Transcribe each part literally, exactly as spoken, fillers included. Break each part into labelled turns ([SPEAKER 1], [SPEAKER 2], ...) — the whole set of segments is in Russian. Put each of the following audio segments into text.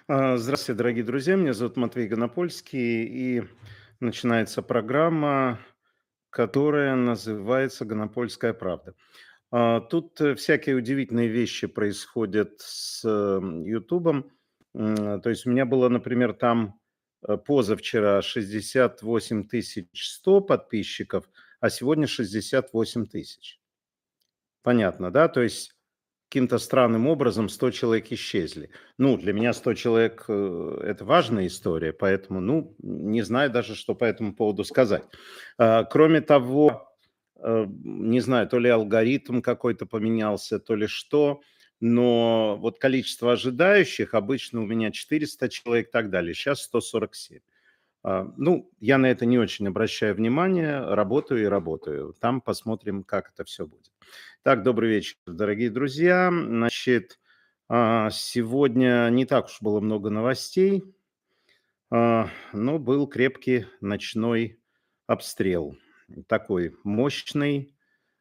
[SPEAKER 1] А, Здравствуйте, дорогие друзья. Меня зовут Матвей Гонопольский, и начинается программа, которая называется «Гонопольская правда». А, Тут э, всякие удивительные вещи происходят с м, Ютубом. М, То есть у меня было, например, там э, позавчера шестьдесят восемь тысяч сто подписчиков, а сегодня шестьдесят восемь тысяч. Понятно, да? То есть каким-то странным образом сто человек исчезли. Ну, для меня сто человек, э, это важная история, поэтому, ну, не знаю даже, что по этому поводу сказать. А, кроме того, э, не знаю, то ли алгоритм какой-то поменялся, то ли что, но вот количество ожидающих обычно у меня четыреста человек и так далее, сейчас сто сорок семь. А, ну, я на это не очень обращаю внимания, работаю и работаю. Там посмотрим, как это все будет. Так, добрый вечер, дорогие друзья. Значит, а, сегодня не так уж было много новостей, а, но был крепкий ночной обстрел. Такой мощный,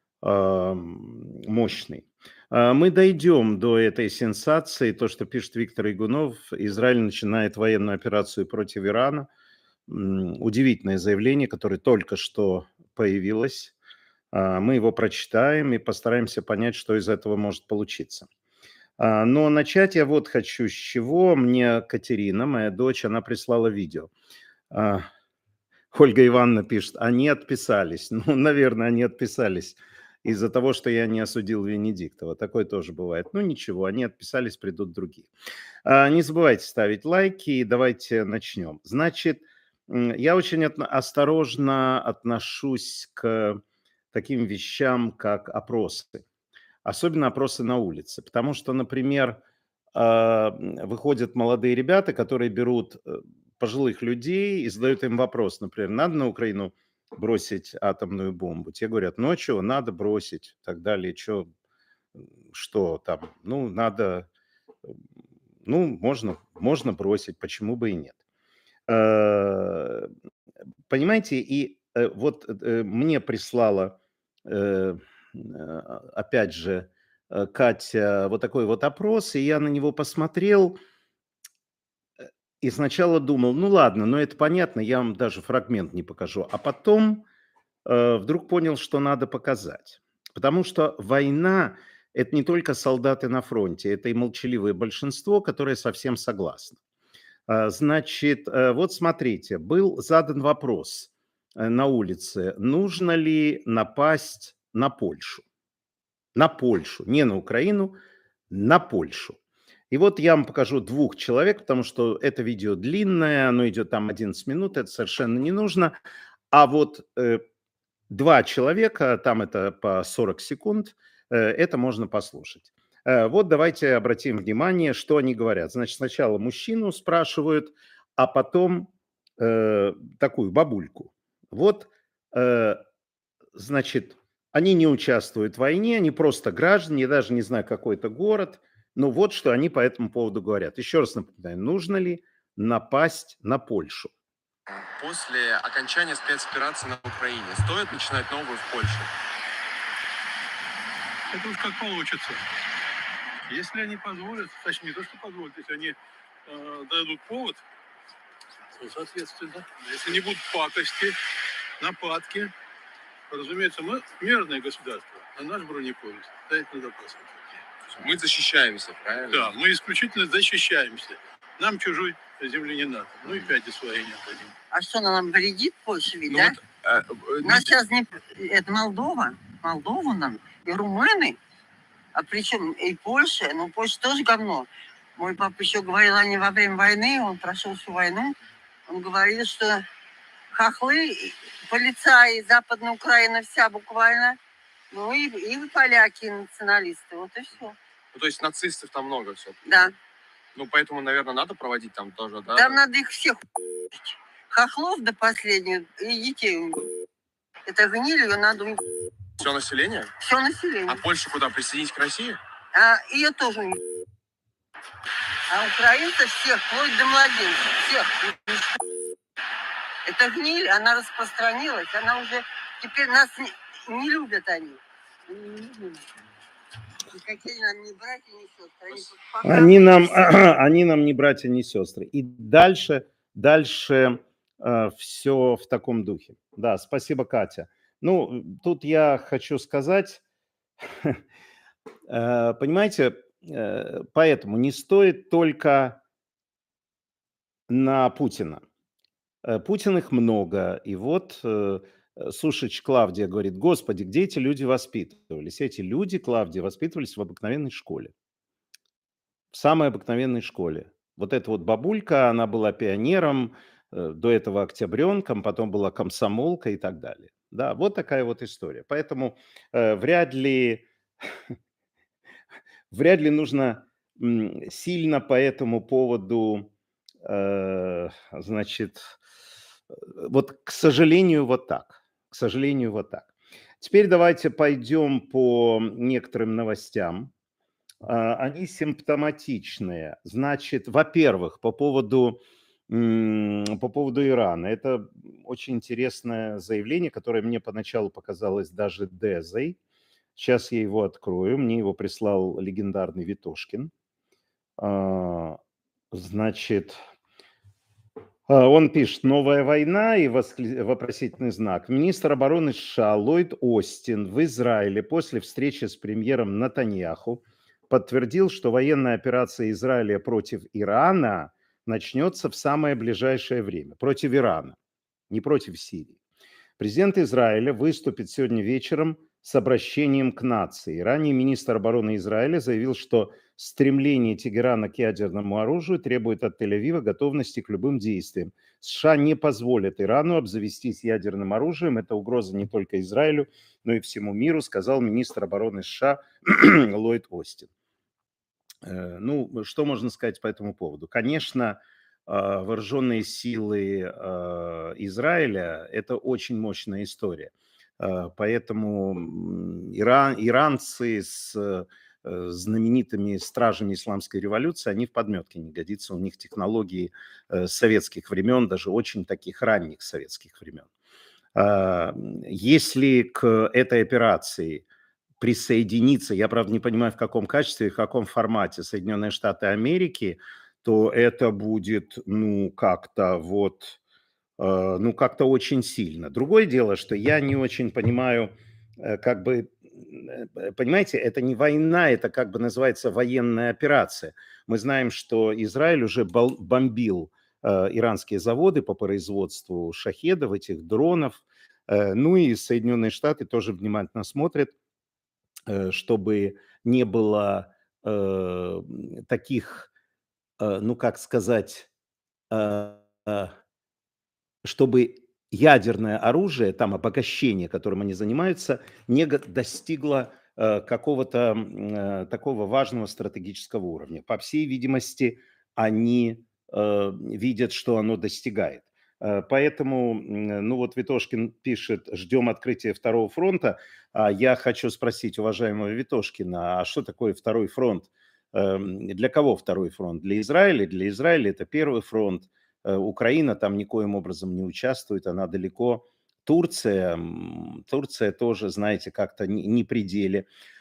[SPEAKER 1] ам, мощный. А, Мы дойдем до этой сенсации. То, что пишет Виктор Игунов, Израиль начинает военную операцию против Ирана. М, Удивительное заявление, которое только что появилось. А, Мы его прочитаем и постараемся понять, что из этого может получиться. А, Но начать я вот хочу с чего. Мне Катерина, моя дочь, она прислала видео. А, Ольга Ивановна пишет, они отписались. Ну, наверное, они отписались из-за того, что я не осудил Венедиктова. Такое тоже бывает. Ну, ничего, они отписались, придут другие. А, Не забывайте ставить лайки, и давайте начнем. Значит, м, я очень отно- осторожно отношусь к таким вещам, как опросы. Особенно опросы на улице. Потому что, например, а, м, выходят молодые ребята, которые берут э, пожилых людей и задают им вопрос, например, надо на Украину бросить атомную бомбу? Те говорят, ну а чё, надо бросить, и так далее, чё, м, что там, ну, надо, э, ну, можно, можно бросить, почему бы и нет. Э, Понимаете, и э, вот э, мне прислала, э, э, опять же, э, Катя вот такой вот опрос, и я на него посмотрел и сначала думал, ну ладно, ну это понятно, я вам даже фрагмент не покажу, а потом э, вдруг понял, что надо показать. Потому что война– это не только солдаты на фронте, это и молчаливое большинство, которое совсем согласно. А, Значит, э, вот смотрите, был задан вопрос э, на улице, нужно ли напасть на Польшу? На Польшу, не на Украину, на Польшу. И вот я вам покажу двух человек, потому что это видео длинное, оно идет там одиннадцать минут, это совершенно не нужно. А вот э, два человека, там это по сорок секунд, э, это можно послушать. Э, Вот давайте обратим внимание, что они говорят. Значит, сначала мужчину спрашивают, а потом э, такую бабульку. Вот, э, значит, они не участвуют в войне, они просто граждане, я даже не знаю, какой это город, но вот что они по этому поводу говорят. Еще раз напоминаю, нужно ли напасть на Польшу?
[SPEAKER 2] После окончания спецоперации на Украине стоит начинать новую в Польше?
[SPEAKER 3] Это уж как получится. Если они позволят, точнее, не то, что позволят, если они э, дадут повод, то, соответственно, если не будут пакости, нападки, разумеется, мы мирное государство, а наш бронепоезд стоит на запасах.
[SPEAKER 2] Мы защищаемся, правильно?
[SPEAKER 3] Да, мы исключительно защищаемся. Нам чужой земли не надо. Ну и пяти своей не отдадим.
[SPEAKER 4] А что она нам вредит Польше, ведь,
[SPEAKER 2] Ну
[SPEAKER 4] да?
[SPEAKER 2] вот, э, э,
[SPEAKER 4] У нас
[SPEAKER 2] не-
[SPEAKER 4] сейчас не... Это Молдова. Молдова нам. И румыны. А причем и Польша. Ну, Польша тоже говно. Мой папа еще говорил, они во время войны, он прошел всю войну. Он говорил, что хохлы, и полицаи, Западная Украина вся буквально. Ну и, и поляки, и националисты. Вот и все.
[SPEAKER 2] ну, то есть нацистов там много все.
[SPEAKER 4] Да.
[SPEAKER 2] Ну, поэтому, наверное, надо проводить там тоже, да?
[SPEAKER 4] Там надо их всех хохлов до последнего и детей. Это гниль, ее надо
[SPEAKER 2] Все население?
[SPEAKER 4] все
[SPEAKER 2] А
[SPEAKER 4] население.
[SPEAKER 2] Польшу куда, присоединить к России?
[SPEAKER 4] А ее тоже. А украинцев всех, вплоть до младенцев, всех. Это гниль, она распространилась, она уже... Теперь нас не, не любят они. Не любят. Никакие нам не братья, не сестры. Они тут пока
[SPEAKER 1] Они нам,
[SPEAKER 4] вычислили.
[SPEAKER 1] они нам не братья, не сестры. И дальше, дальше все в таком духе. Да, спасибо, Катя. Ну, тут я хочу сказать, э, понимаете, э, поэтому не стоит только на Путина. Э, Путин их много. И вот э, э, Сушич Клавдия говорит: Господи, где эти люди воспитывались? Эти люди, Клавдия, воспитывались в обыкновенной школе. В самой обыкновенной школе. Вот эта вот бабулька, она была пионером, э, до этого октябренком, потом была комсомолкой и так далее. Да, вот такая вот история. Поэтому э, вряд ли, вряд ли нужно м, сильно по этому поводу, э, значит, э, вот, к сожалению, вот так. К сожалению, вот так. Теперь давайте пойдем по некоторым новостям. А, Они симптоматичные. Значит, во-первых, по поводу, м, по поводу Ирана. Это очень интересное заявление, которое мне поначалу показалось даже дезой. Сейчас я его открою. Мне его прислал легендарный Витошкин. А, Значит, а, он пишет: «Новая война» и воскле- вопросительный знак. Министр обороны США Ллойд Остин в Израиле после встречи с премьером Натаньяху подтвердил, что военная операция Израиля против Ирана начнется в самое ближайшее время. Против Ирана, не против Сирии. Президент Израиля выступит сегодня вечером с обращением к нации. Ранее министр обороны Израиля заявил, что стремление Тегерана к ядерному оружию требует от Тель-Авива готовности к любым действиям. США не позволят Ирану обзавестись ядерным оружием. Это угроза не только Израилю, но и всему миру, сказал министр обороны США Ллойд Остин. Э, Ну, что можно сказать по этому поводу? Конечно, а, вооруженные силы а, Израиля – это очень мощная история. А, Поэтому м, Иран, иранцы с э, знаменитыми стражами исламской революции, они в подметке не годятся. У них технологии э, советских времен, даже очень таких ранних советских времен. А, Если к этой операции присоединиться, я, правда, не понимаю, в каком качестве и в каком формате, Соединенные Штаты Америки, то это будет, ну, как-то вот, э, ну, как-то очень сильно. Другое дело, что я не очень понимаю, э, как бы, э, понимаете, это не война, это как бы называется военная операция. Мы знаем, что Израиль уже бал- бомбил э, иранские заводы по производству шахедов, этих дронов. Э, Ну и Соединенные Штаты тоже внимательно смотрят, э, чтобы не было э, таких, э, ну как сказать, э, э, чтобы ядерное оружие, там обогащение, которым они занимаются, не га- достигло э, какого-то м, э, такого важного стратегического уровня. По всей видимости, они э, видят, что оно достигает. Э, Поэтому, м, ну вот Витошкин пишет: ждем открытия второго фронта. А я хочу спросить уважаемого Витошкина, а что такое второй фронт? Эм, Для кого второй фронт? Для Израиля? Для Израиля это первый фронт. Э, Украина там никоим образом не участвует, она далеко. Турция, м, Турция тоже, знаете, как-то не, не при деле.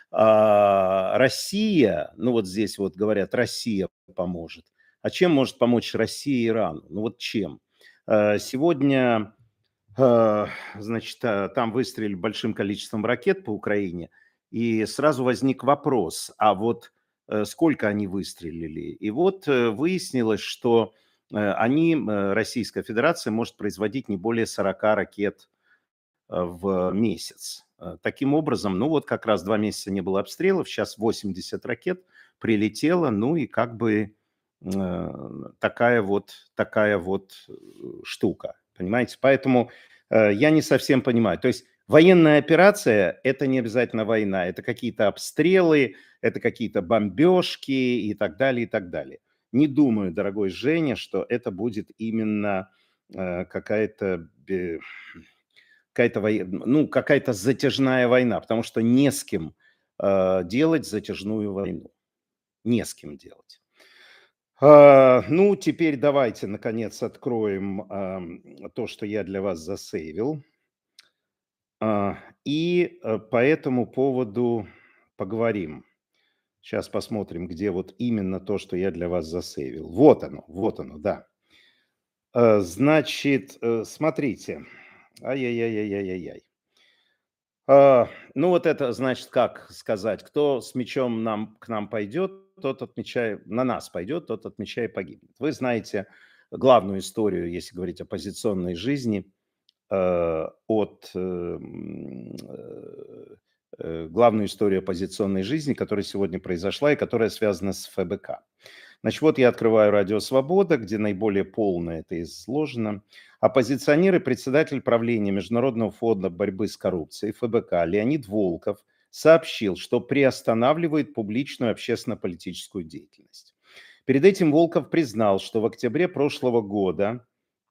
[SPEAKER 1] А Россия, ну вот здесь вот говорят, Россия поможет. А чем может помочь Россия Ирану? Ну вот чем? Э, Сегодня, э, значит, э, там выстрелили большим количеством ракет по Украине, и сразу возник вопрос, а вот э, сколько они выстрелили? И вот э, выяснилось, что э, они, э, Российская Федерация, может производить не более сорок ракет э, в месяц. Э, Таким образом, ну вот как раз два месяца не было обстрелов, сейчас восемьдесят ракет прилетело, ну и как бы э, такая вот, такая вот э, штука, понимаете? Поэтому э, я не совсем понимаю. То есть военная операция – это не обязательно война, это какие-то обстрелы, это какие-то бомбежки и так далее, и так далее. Не думаю, дорогой Женя, что это будет именно э, какая-то бе- какая-то, вой- ну, какая-то затяжная война, потому что не с кем э, делать затяжную войну. Не с кем делать. А, ну, теперь давайте, наконец, откроем ам, то, что я для вас засейвил. А, и э, по этому поводу поговорим. Сейчас посмотрим, где вот именно то, что я для вас засейвил. Вот оно, вот оно, да. Э, Значит, э, смотрите. Ай-яй-яй-яй-яй-яй. А, Ну вот это значит, как сказать, кто с мечом нам, к нам пойдет, тот отмечай, на нас пойдет, тот отмечай погибнет. Вы знаете главную историю, если говорить о оппозиционной жизни, э, от э, м, э, э, главную историю оппозиционной жизни, которая сегодня произошла и которая связана с ФБК. Значит, вот я открываю «Радио Свобода», где наиболее полно это изложено. Оппозиционер и председатель правления Международного фонда борьбы с коррупцией ФБК Леонид Волков сообщил, что приостанавливает публичную общественно-политическую деятельность. Перед этим Волков признал, что в октябре прошлого года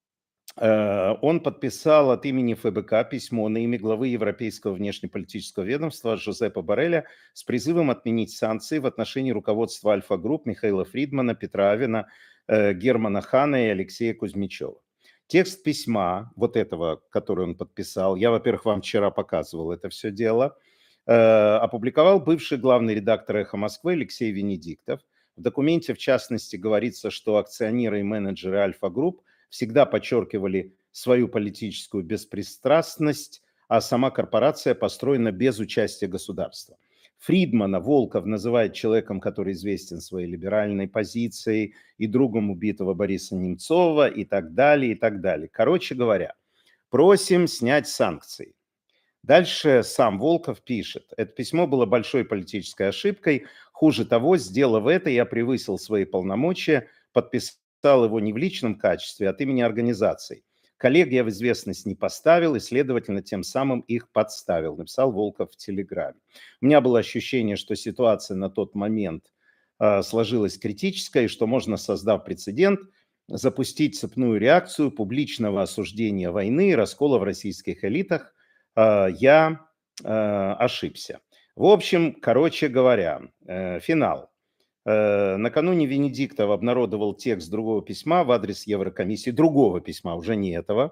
[SPEAKER 1] Э, он подписал от имени ФБК письмо на имя главы Европейского внешнеполитического ведомства Жозепа Борреля с призывом отменить санкции в отношении руководства Альфа-групп Михаила Фридмана, Петра Авена, э, Германа Хана и Алексея Кузьмичева. Текст письма, вот этого, который он подписал, я, во-первых, вам вчера показывал это все дело, э, опубликовал бывший главный редактор «Эхо Москвы» Алексей Венедиктов. В документе, в частности, говорится, что акционеры и менеджеры Альфа-групп всегда подчеркивали свою политическую беспристрастность, а сама корпорация построена без участия государства. Фридмана Волков называет человеком, который известен своей либеральной позицией, и другом убитого Бориса Немцова, и так далее, и так далее. Короче говоря, просим снять санкции. Дальше сам Волков пишет: это письмо было большой политической ошибкой. Хуже того, сделав это, я превысил свои полномочия, подписал его не в личном качестве, а от имени организации. Коллег я в известность не поставил и, следовательно, тем самым их подставил, написал Волков в Телеграме. У меня было ощущение, что ситуация на тот момент э, сложилась критическая, и что можно, создав прецедент, запустить цепную реакцию публичного осуждения войны и раскола в российских элитах. Э, я э, ошибся. В общем, короче говоря, э, финал. Накануне Венедиктов обнародовал текст другого письма в адрес Еврокомиссии, другого письма, уже не этого,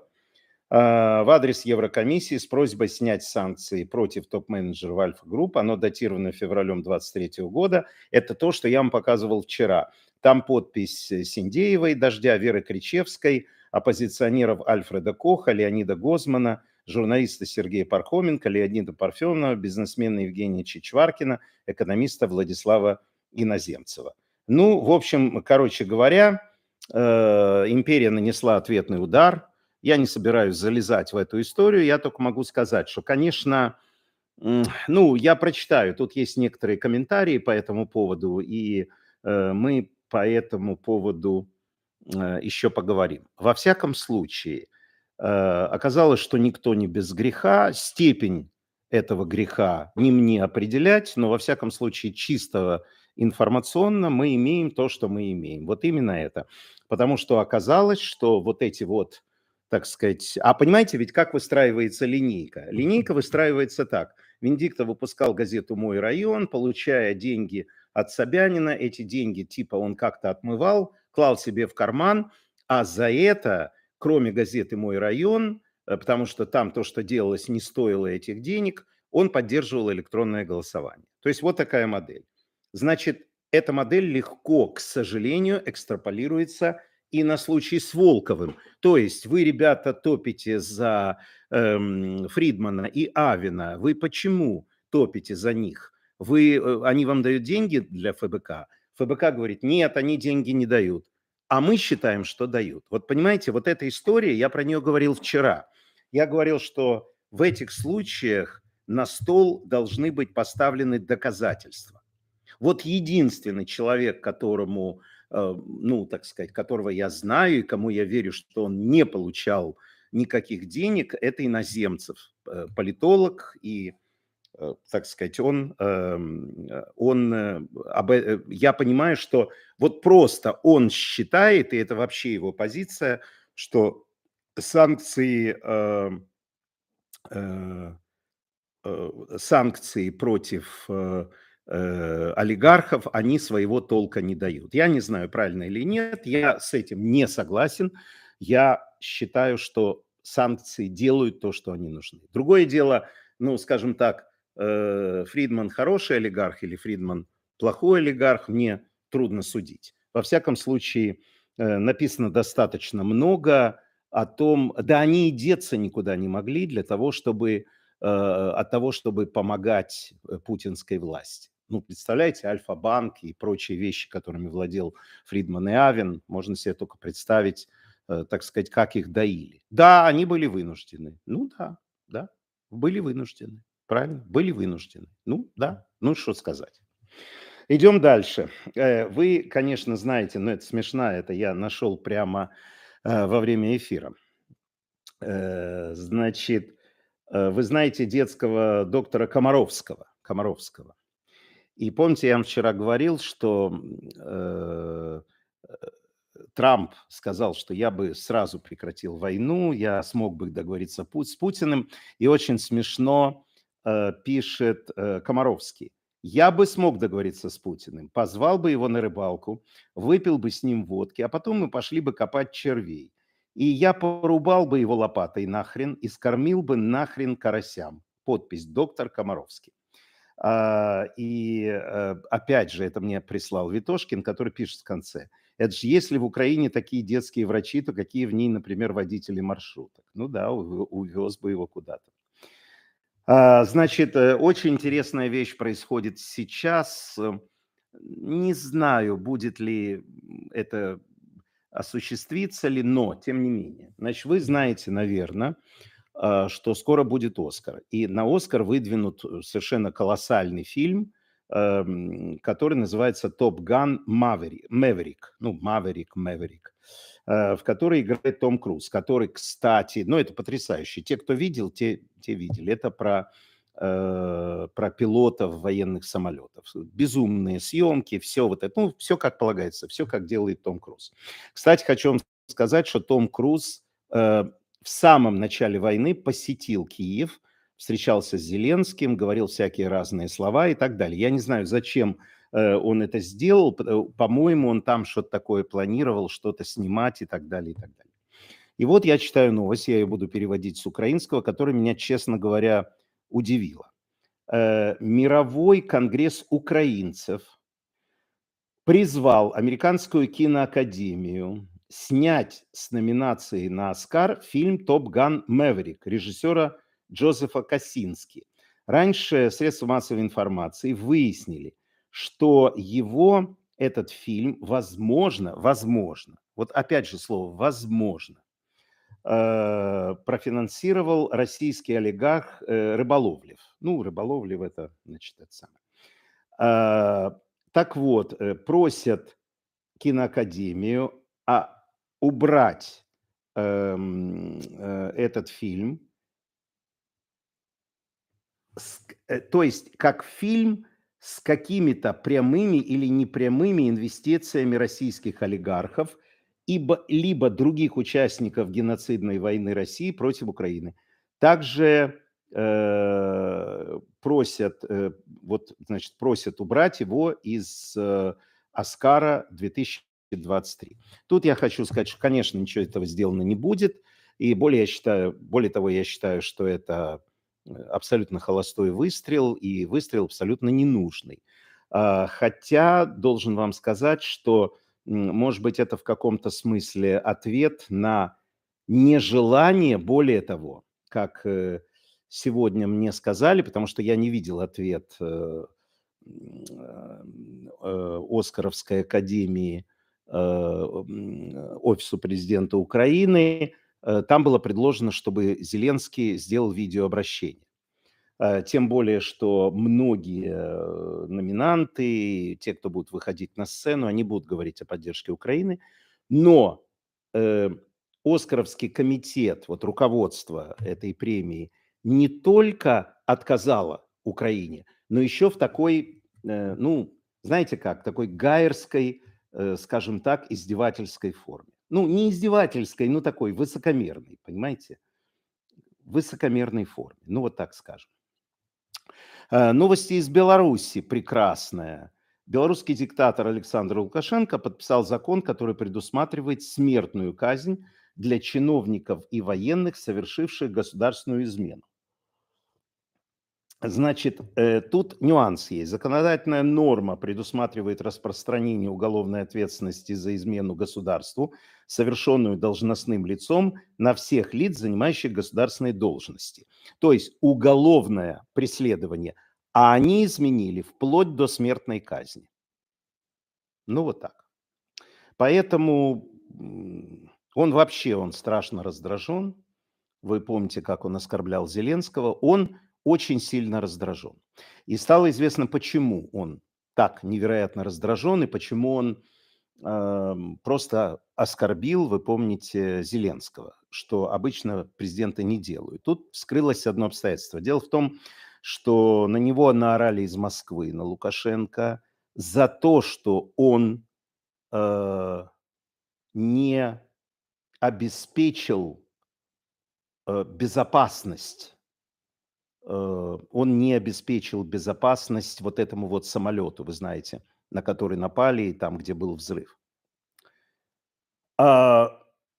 [SPEAKER 1] в адрес Еврокомиссии с просьбой снять санкции против топ-менеджеров Альфа-групп. Оно датировано февралем двадцать третьего года. Это то, что я вам показывал вчера. Там подпись Синдеевой, Дождя, Веры Кричевской, оппозиционеров Альфреда Коха, Леонида Гозмана, журналиста Сергея Пархоменко, Леонида Парфенова, бизнесмена Евгения Чичваркина, экономиста Владислава Иноземцева. Ну, в общем, короче говоря, э, империя нанесла ответный удар. Я не собираюсь залезать в эту историю, я только могу сказать, что, конечно, м, ну, я прочитаю, тут есть некоторые комментарии по этому поводу, и э, мы по этому поводу э, еще поговорим. Во всяком случае, э, оказалось, что никто не без греха, степень этого греха не мне определять, но во всяком случае чистого информационно мы имеем то, что мы имеем. Вот именно это. Потому что оказалось, что вот эти вот, так сказать... А понимаете, ведь как выстраивается линейка? Линейка выстраивается так. Венедиктов выпускал газету «Мой район», получая деньги от Собянина. Эти деньги типа он как-то отмывал, клал себе в карман, а за это, кроме газеты «Мой район», потому что там то, что делалось, не стоило этих денег, он поддерживал электронное голосование. То есть вот такая модель. Значит, эта модель легко, к сожалению, экстраполируется и на случай с Волковым. То есть вы, ребята, топите за эм, Фридмана и Авена. Вы почему топите за них? Вы, э, они вам дают деньги для ФБК? ФБК говорит, нет, они деньги не дают. А мы считаем, что дают. Вот понимаете, вот эта история, я про нее говорил вчера. Я говорил, что в этих случаях на стол должны быть поставлены доказательства. Вот единственный человек, которому, э, ну, так сказать, которого я знаю и кому я верю, что он не получал никаких денег, это Иноземцев, э, политолог, и, э, так сказать, он, эм, э, он, э, об, э, я понимаю, что вот просто он считает, и это вообще его позиция, что санкции, э, э, э, санкции против э, э, олигархов, они своего толка не дают. Я не знаю, правильно или нет, я с этим не согласен. Я считаю, что санкции делают то, что они нужны. Другое дело, ну, скажем так, э, Фридман хороший олигарх или Фридман плохой олигарх, мне трудно судить. Во всяком случае, э, написано достаточно много о том, да они и деться никуда не могли для того, чтобы э, от того, чтобы помогать э, путинской власти. Ну, представляете, Альфа-банк и прочие вещи, которыми владел Фридман и Авен, можно себе только представить, э, так сказать, как их доили. Да, они были вынуждены. Ну да, да, были вынуждены. Правильно, были вынуждены. Ну да, ну что сказать. Идем дальше. Э, Вы, конечно, знаете, но это смешно, это я нашел прямо э, во время эфира. Э, Значит, э, вы знаете детского доктора Комаровского. Комаровского. И помните, я вам вчера говорил, что м, э, э, Трамп сказал, что я бы сразу прекратил войну, я смог бы договориться пу- с Путиным. И очень смешно э, пишет э, Комаровский. Я бы смог договориться с Путиным, позвал бы его на рыбалку, выпил бы с ним водки, а потом мы пошли бы копать червей. И я порубал бы его лопатой нахрен и скормил бы нахрен карасям. Подпись доктор Комаровский. А, и, э, опять же, это мне прислал Витошкин, который пишет в конце. Это же если в Украине такие детские врачи, то какие в ней, например, водители маршруток? Ну да, ув- увез бы его куда-то. А, Значит, э, очень интересная вещь происходит сейчас. Э, Не знаю, будет ли м, это осуществится ли, но тем не менее. Значит, вы знаете, наверное, а, что скоро будет Оскар. И на Оскар выдвинут э, совершенно колоссальный фильм, эм, который называется «Топ Ган Маверик», Мэверик, ну, Маверик, Мэверик, э, в которой играет Том Круз, который, кстати, ну, это потрясающе. Те, кто видел, те, те видели. Это про, э, про пилотов военных самолетов. Безумные съемки, все вот это, ну, все как полагается, все как делает Том Круз. Кстати, хочу вам сказать, что Том Круз э, в самом начале войны посетил Киев, встречался с Зеленским, говорил всякие разные слова и так далее. Я не знаю, зачем э, он это сделал. п- э, По-моему, он там что-то такое планировал, что-то снимать и так далее, и так далее. И вот я читаю новость, я ее буду переводить с украинского, которая меня, честно говоря, удивила. Э, Мировой конгресс украинцев призвал Американскую киноакадемию снять с номинацией на «Оскар» фильм «Топ Ган Мэверик» режиссера Джозефа Косински. Раньше средства массовой информации выяснили, что его, этот фильм, возможно, возможно, вот опять же слово «возможно», э, профинансировал российский олигарх э, Рыболовлев. Ну, Рыболовлев – это, значит, это самое. А, Так вот, э, просят киноакадемию а, убрать эм, э, этот фильм, с к- э, то есть как фильм с какими-то прямыми или непрямыми инвестициями российских олигархов, ибо, либо других участников геноцидной войны России против Украины. Также э, просят, э, вот, значит, просят убрать его из э, Оскара две тысячи двадцать три. Тут я хочу сказать, что, конечно, ничего этого сделано не будет. И более, я считаю, более того, я считаю, что это э, абсолютно холостой выстрел и выстрел абсолютно ненужный. А, Хотя должен вам сказать, что, м, может быть, это в каком-то смысле ответ на нежелание, более того, как э, сегодня мне сказали, потому что я не видел ответ э, м, э, Оскаровской академии э, м, Офису президента Украины, э, там было предложено, чтобы Зеленский сделал видеообращение. Э, Тем более, что многие э, номинанты, те, кто будут выходить на сцену, они будут говорить о поддержке Украины. Но э, Оскаровский комитет, вот руководство этой премии, не только отказало Украине, но еще в такой, э, ну, знаете как, такой гайерской, э, скажем так, издевательской форме. Ну, не издевательской, но такой высокомерной, понимаете? Высокомерной форме. Ну, вот так скажем. Э, Новости из Беларуси прекрасная. Белорусский диктатор Александр Лукашенко подписал закон, который предусматривает смертную казнь для чиновников и военных, совершивших государственную измену. Значит, э, тут нюанс есть. Законодательная норма предусматривает распространение уголовной ответственности за измену государству, совершенную должностным лицом, на всех лиц, занимающих государственные должности. То есть уголовное преследование, а они изменили вплоть до смертной казни. Ну вот так. Поэтому м, он вообще, он страшно раздражен. Вы помните, как он оскорблял Зеленского. Он очень сильно раздражен. И стало известно, почему он так невероятно раздражен и почему он эм, просто оскорбил, вы помните, Зеленского, что обычно президенты не делают. Тут вскрылось одно обстоятельство. Дело в том, что на него наорали из Москвы, на Лукашенко, за то, что он э, не обеспечил э, безопасность, э, он не обеспечил безопасность вот этому вот самолету, вы знаете, на который напали, и там, где был взрыв. А,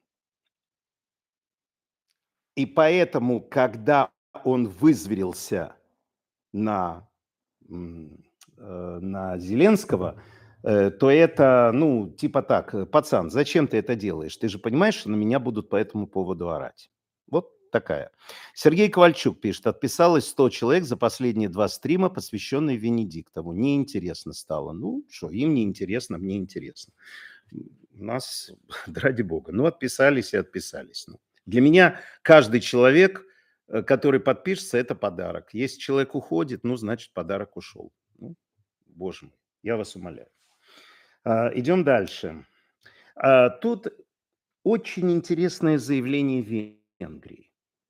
[SPEAKER 1] И поэтому, когда он вызверился на, м, э, на Зеленского, э, то это, ну, типа так, э, пацан, зачем ты это делаешь? Ты же понимаешь, что на меня будут по этому поводу орать. Вот такая. Сергей Ковальчук пишет, отписалось сто человек за последние два стрима, посвященные Венедиктову. Неинтересно стало. Ну, что, им не интересно, мне интересно. У нас, да ради бога, ну, отписались и отписались. Ну. Для меня каждый человек, э, который подпишется, это подарок. Если человек уходит, ну, значит, подарок ушел. Ну, боже мой, я вас умоляю. А, идем дальше. А, тут очень интересное заявление Венгрии.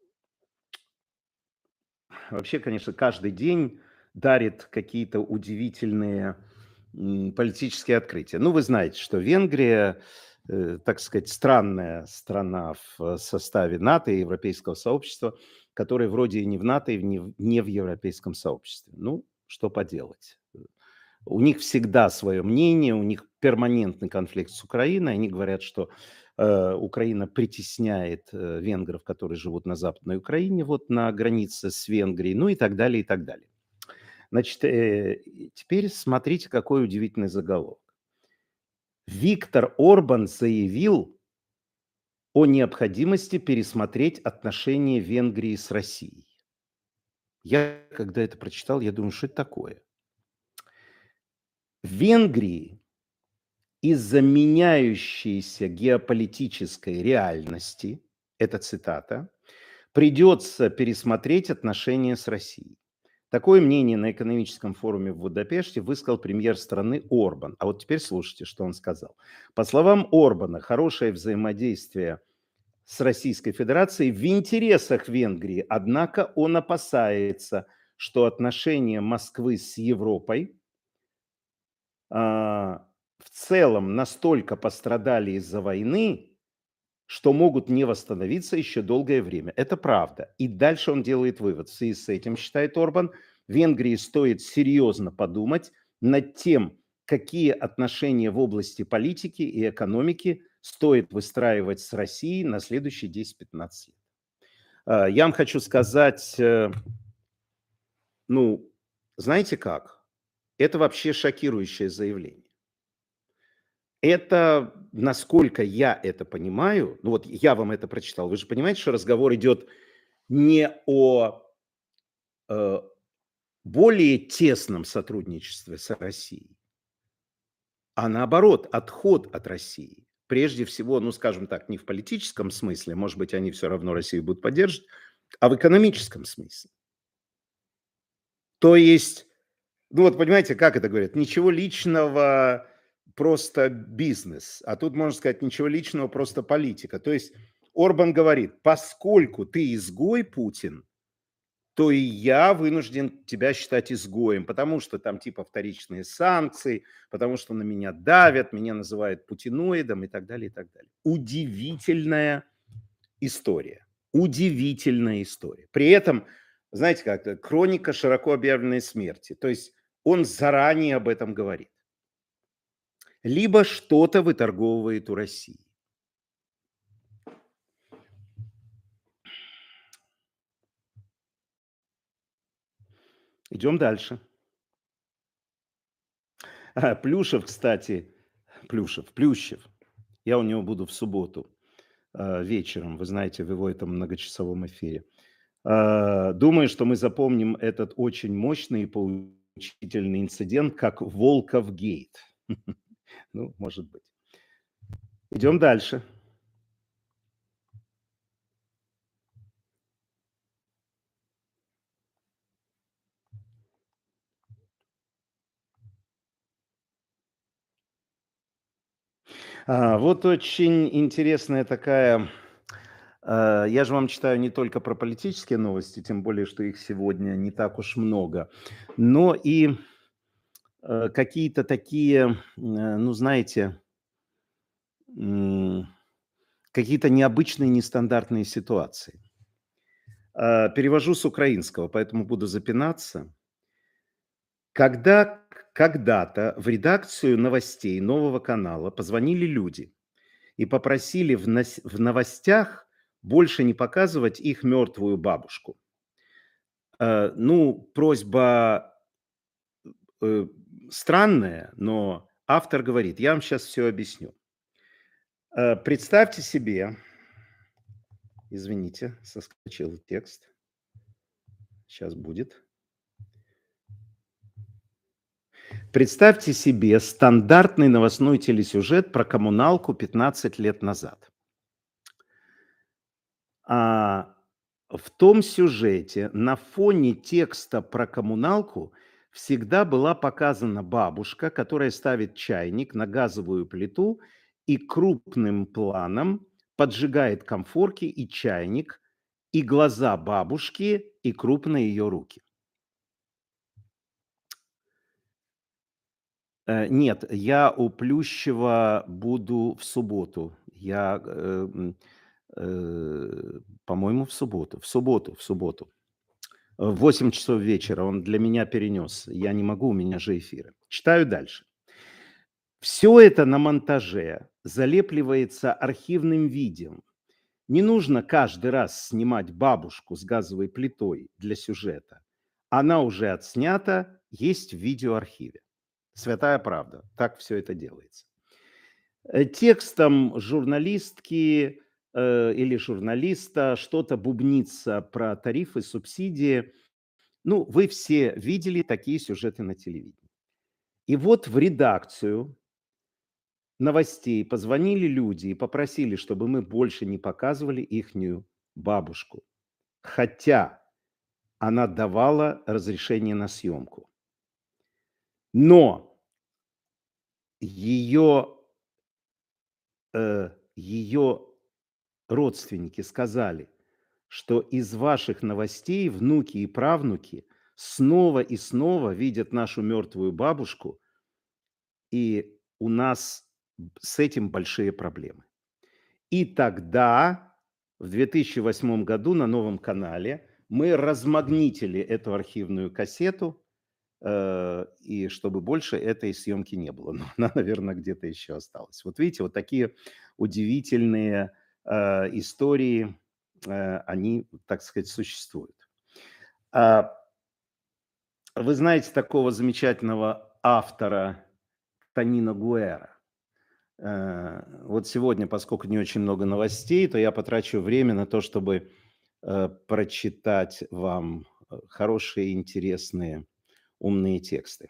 [SPEAKER 1] Вообще, конечно, каждый день дарит какие-то удивительные м, политические открытия. Ну, вы знаете, что Венгрия, э, так сказать, странная страна в составе НАТО и Европейского сообщества, которая вроде и не в НАТО, и не в, не в Европейском сообществе. Ну, что поделать. У них всегда свое мнение, у них перманентный конфликт с Украиной. Они говорят, что э, Украина притесняет э, венгров, которые живут на Западной Украине, вот на границе с Венгрией, ну и так далее, и так далее. Значит, э, теперь смотрите, какой удивительный заголовок. Виктор Орбан заявил о необходимости пересмотреть отношения Венгрии с Россией. Я, когда это прочитал, я думаю, что это такое? В Венгрии из-за меняющейся геополитической реальности, это цитата, придется пересмотреть отношения с Россией. Такое мнение на экономическом форуме в Будапеште высказал премьер страны Орбан. А вот теперь слушайте, что он сказал. По словам Орбана, хорошее взаимодействие с Российской Федерацией в интересах Венгрии, однако он опасается, что отношения Москвы с Европой а, в целом настолько пострадали из-за войны, что могут не восстановиться еще долгое время. Это правда. И дальше он делает вывод. В связи с этим, считает Орбан, Венгрии стоит серьезно подумать над тем, какие отношения в области политики и экономики стоит выстраивать с Россией на следующие десять-пятнадцать лет. А, Я вам хочу сказать, э, ну, знаете как? Это вообще шокирующее заявление. Это, насколько я это понимаю, ну вот я вам это прочитал, вы же понимаете, что разговор идет не о э, более тесном сотрудничестве с Россией, а наоборот, отход от России. Прежде всего, ну скажем так, не в политическом смысле, может быть, они все равно Россию будут поддерживать, а в экономическом смысле. То есть, ну вот понимаете, как это говорят, ничего личного, просто бизнес. А тут можно сказать, ничего личного, просто политика. То есть Орбан говорит, поскольку ты изгой, Путин, то и я вынужден тебя считать изгоем, потому что там типа вторичные санкции, потому что на меня давят, меня называют путиноидом и так далее, и так далее. Удивительная история. Удивительная история. При этом, знаете как, хроника широко объявленной смерти. То есть он заранее об этом говорит. Либо что-то выторговывает у России. Идем дальше. А, Плюшев, кстати, Плюшев, Плющев. Я у него буду в субботу а, вечером, вы знаете, в его этом многочасовом эфире. А, Думаю, что мы запомним этот очень мощный и поучительный инцидент как Волков гейт. Ну, может быть. Идем дальше. А, Вот очень интересная такая... а, Я же вам читаю не только про политические новости, тем более, что их сегодня не так уж много, но и э, какие-то такие, э, ну, знаете, м, какие-то необычные, нестандартные ситуации. А, Перевожу с украинского, поэтому буду запинаться. Когда к- когда-то в редакцию новостей нового канала позвонили люди и попросили в, нос- в новостях больше не показывать их мертвую бабушку. Э, Ну, просьба э, странная, но автор говорит, я вам сейчас все объясню. Э, Представьте себе, извините, соскочил текст, сейчас будет. Представьте себе стандартный новостной телесюжет про коммуналку пятнадцать лет назад. А, в том сюжете на фоне текста про коммуналку всегда была показана бабушка, которая ставит чайник на газовую плиту и крупным планом поджигает комфорки и чайник, и глаза бабушки, и крупно ее руки. Э, нет, я у Плющева буду в субботу. Я, э, м, э, по-моему, в субботу. В субботу, в субботу. Э, В восемь часов вечера он для меня перенес. Я не могу, у меня же эфиры. Читаю дальше. Все это на монтаже залепливается архивным видео. Не нужно каждый раз снимать бабушку с газовой плитой для сюжета. Она уже отснята, есть в видеоархиве. Святая правда. Так все это делается. Э, Текстом журналистки э, или журналиста что-то бубнится про тарифы, субсидии. Ну, вы все видели такие сюжеты на телевидении. И вот в редакцию новостей позвонили люди и попросили, чтобы мы больше не показывали ихнюю бабушку. Хотя она давала разрешение на съемку. Но ее, э, ее родственники сказали, что из ваших новостей внуки и правнуки снова и снова видят нашу мертвую бабушку, и у нас с этим большие проблемы. И тогда, в две тысячи восьмом году на новом канале мы размагнитили эту архивную кассету, э, и чтобы больше этой съемки не было. Но она, наверное, где-то еще осталась. Вот видите, вот такие удивительные э, истории, э, они, так сказать, существуют. А, Вы знаете такого замечательного автора Тонино Гуэра? Э, Вот сегодня, поскольку не очень много новостей, то я потрачу время на то, чтобы э, прочитать вам э, хорошие, интересные, умные тексты.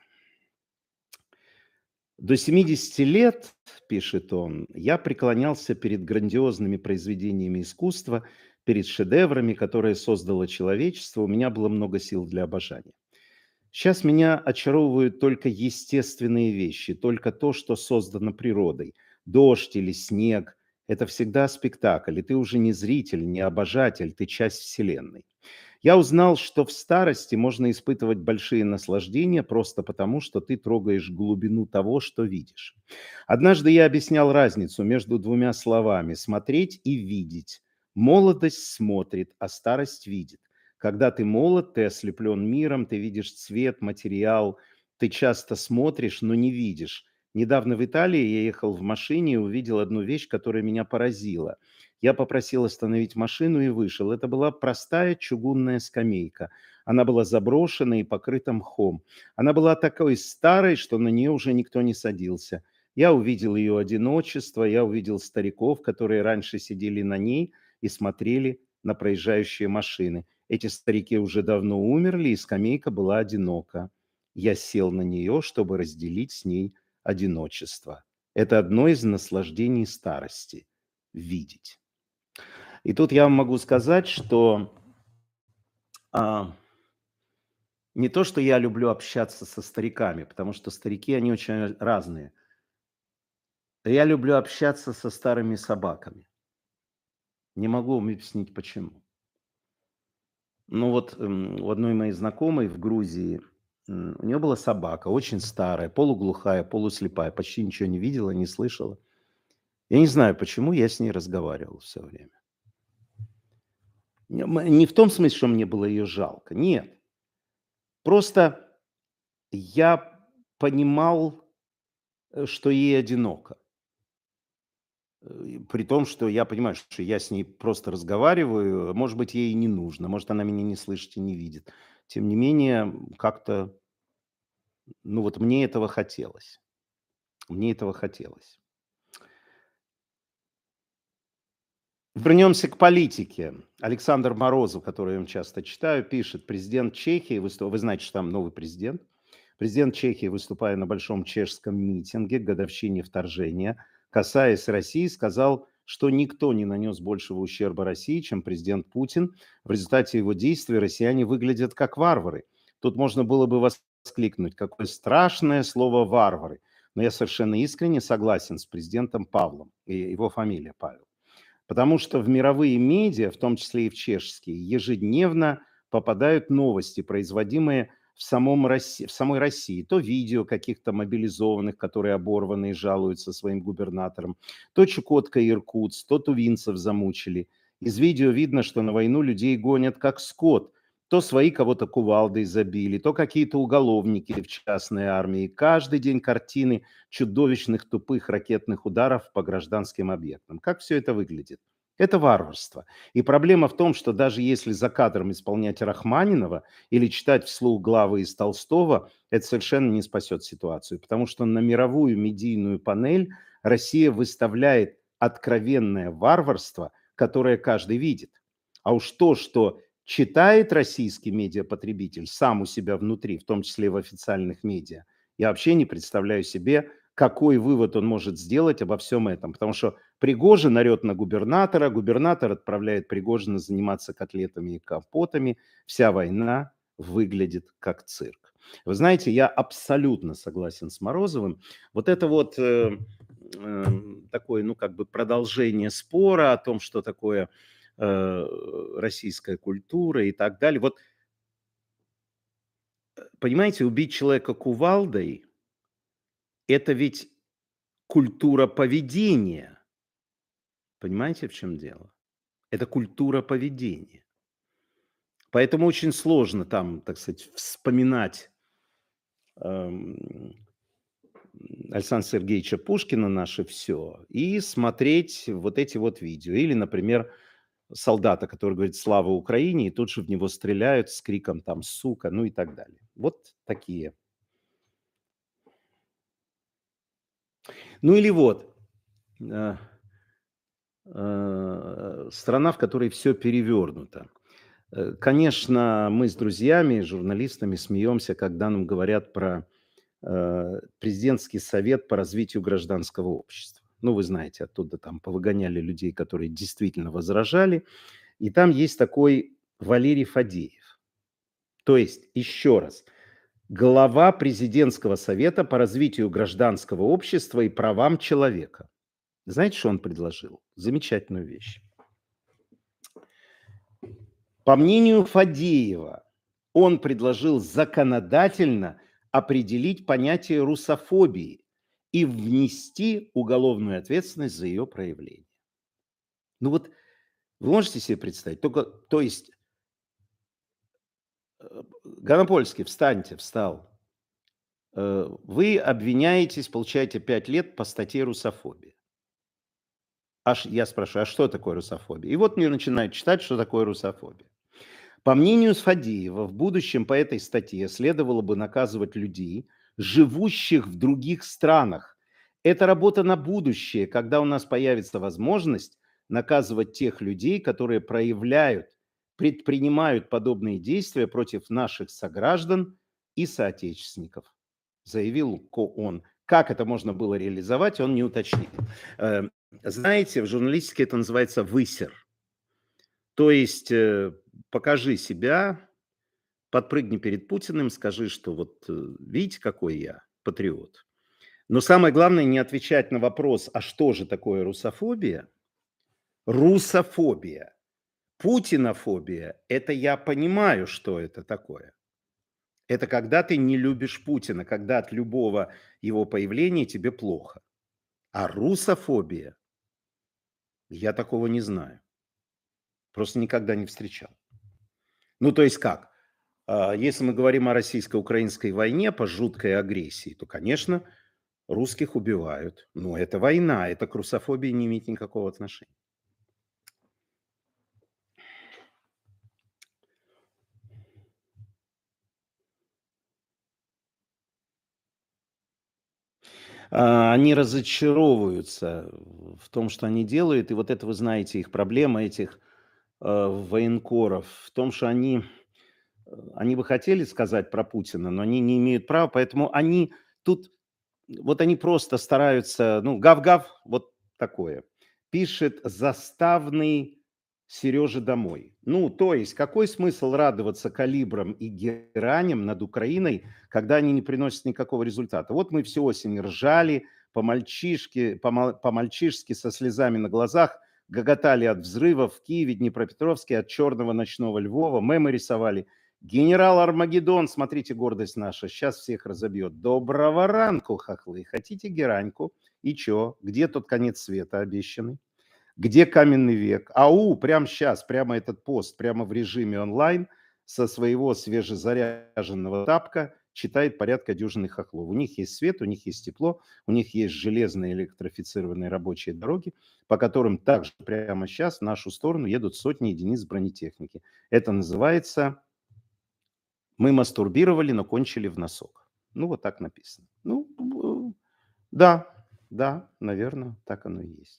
[SPEAKER 1] До семидесяти лет, пишет он, я преклонялся перед грандиозными произведениями искусства, перед шедеврами, которые создало человечество. У меня было много сил для обожания. Сейчас меня очаровывают только естественные вещи, только то, что создано природой. Дождь или снег– это всегда спектакль, и ты уже не зритель, не обожатель, ты часть вселенной. Я узнал, что в старости можно испытывать большие наслаждения просто потому, что ты трогаешь глубину того, что видишь. Однажды я объяснял разницу между двумя словами «смотреть» и «видеть». Молодость смотрит, а старость видит. Когда ты молод, ты ослеплен миром, ты видишь цвет, материал, ты часто смотришь, но не видишь. Недавно в Италии я ехал в машине и увидел одну вещь, которая меня поразила. Я попросил остановить машину и вышел. Это была простая чугунная скамейка. Она была заброшена и покрыта мхом. Она была такой старой, что на нее уже никто не садился. Я увидел ее одиночество, я увидел стариков, которые раньше сидели на ней и смотрели на проезжающие машины. Эти старики уже давно умерли, и скамейка была одинока. Я сел на нее, чтобы разделить с ней одиночество. Это одно из наслаждений старости – видеть. И тут я вам могу сказать, что а, не то, что я люблю общаться со стариками, потому что старики, они очень разные. Я люблю общаться со старыми собаками. Не могу вам объяснить, почему. Ну вот м, у одной моей знакомой в Грузии м, у нее была собака, очень старая, полуглухая, полуслепая, почти ничего не видела, не слышала. Я не знаю, почему я с ней разговаривал все время. Не м- не в том смысле, что мне было ее жалко, нет. Просто я понимал, э, что ей одиноко. Э, и при том, что я понимаю, что я с ней просто разговариваю, может быть, ей и не нужно, может, она меня не слышит и не видит. Тем не менее, м, как-то, ну вот мне этого хотелось. Мне этого хотелось. Вернемся к политике. Александр Морозов, который я вам часто читаю, пишет: президент Чехии, выступ- вы знаете, что там новый президент, президент Чехии, выступая на большом чешском митинге к годовщине вторжения, касаясь России, сказал, что никто не нанес большего ущерба России, чем президент Путин. В результате его действий россияне выглядят как варвары. Тут можно было бы воскликнуть: какое страшное слово «варвары». Но я совершенно искренне согласен с президентом Павлом, и его фамилия Павел. Потому что в мировые медиа, в том числе и в чешские, ежедневно попадают новости, производимые в, самом Росси- в самой России. То видео каких-то мобилизованных, которые оборваны и жалуются своим губернаторам, то Чукотка и Иркутск, то тувинцев замучили. Из видео видно, что на войну людей гонят как скот. То свои кого-то кувалдой забили, то какие-то уголовники в частной армии. Каждый день картины чудовищных тупых ракетных ударов по гражданским объектам. Как все это выглядит? Это варварство. И проблема в том, что даже если за кадром исполнять Рахманинова или читать вслух главы из Толстого, это совершенно не спасет ситуацию, потому что на мировую медийную панель Россия выставляет откровенное варварство, которое каждый видит. А уж то, что читает российский медиапотребитель сам у себя внутри, в том числе в официальных медиа, я вообще не представляю себе, какой вывод он может сделать обо всем этом. Потому что Пригожин орет на губернатора, губернатор отправляет Пригожина заниматься котлетами и компотами. Вся война выглядит как цирк. Вы знаете, я абсолютно согласен с Морозовым. Вот это вот э, э, такое, ну, как бы продолжение спора о том, что такое э, российская культура и так далее. Вот, понимаете, убить человека кувалдой – это ведь культура поведения. Понимаете, в чем дело? Это культура поведения. Поэтому очень сложно там, так сказать, вспоминать эм, Александра Сергеевича Пушкина «Наше все» и смотреть вот эти вот видео. Или, например, солдата, который говорит «Слава Украине», и тут же в него стреляют с криком там «Сука», ну и так далее. Вот такие. Ну или вот, э, э, страна, в которой все перевернуто. Э, Конечно, мы с друзьями, журналистами смеемся, когда нам говорят про э, президентский совет по развитию гражданского общества. Ну, вы знаете, оттуда там повыгоняли людей, которые действительно возражали. И там есть такой Валерий Фадеев. То есть, еще раз, глава президентского совета по развитию гражданского общества и правам человека. Знаете, что он предложил? Замечательную вещь. По мнению Фадеева, он предложил законодательно определить понятие русофобии и внести уголовную ответственность за ее проявление. Ну вот вы можете себе представить? Только, то есть, э, Гонопольский, встаньте, встал. Э, Вы обвиняетесь, получаете пять лет по статье русофобия. Аж я спрашиваю: "А что такое русофобия?" И вот мне начинают читать, что такое русофобия. По мнению Сфадеева, в будущем по этой статье следовало бы наказывать людей, живущих в других странах. Это работа на будущее, когда у нас появится возможность наказывать тех людей, которые проявляют, предпринимают подобные действия против наших сограждан и соотечественников, заявил Коон. Как это можно было реализовать, он не уточнил. Э, Знаете, в журналистике это называется высер. То есть э, покажи себя, подпрыгни перед Путиным, скажи, что вот э, видите, какой я патриот. Но самое главное не отвечать на вопрос, а что же такое русофобия? Русофобия. Путинофобия – это я понимаю, что это такое. Это когда ты не любишь Путина, когда от любого его появления тебе плохо. А русофобия, я такого не знаю. Просто никогда не встречал. Ну, то есть как? А, Если мы говорим о российско-украинской войне по жуткой агрессии, то, конечно, русских убивают. Но это война, это к русофобии не имеет никакого отношения. А, Они разочаровываются в том, что они делают. И вот это, вы знаете, их проблема, этих э, военкоров, в том, что они, э, они бы хотели сказать про Путина, но они не имеют права, поэтому они тут, вот они просто стараются, ну, гав-гав, вот такое. Пишет заставный Сережа домой. Ну, то есть, какой смысл радоваться калибрам и гераням над Украиной, когда они не приносят никакого результата? Вот мы всю осень ржали по-мальчишски, по-мал- по-мальчишски со слезами на глазах, гоготали от взрывов в Киеве, Днепропетровске, от черного ночного Львова, мемы рисовали. Генерал Армагеддон, смотрите, гордость наша, сейчас всех разобьет. Доброго ранку, хохлы. Хотите гераньку? И чё? Где тот конец света обещанный? Где каменный век? Ау, прямо сейчас, прямо этот пост, прямо в режиме онлайн со своего свежезаряженного тапка читает порядка дюжины хохлов. У них есть свет, у них есть тепло, у них есть железные электрифицированные рабочие дороги, по которым также прямо сейчас в нашу сторону едут сотни единиц бронетехники. Это называется «Мы мастурбировали, но кончили в носок». Ну, вот так написано. Ну, э, да, да, наверное, так оно и есть.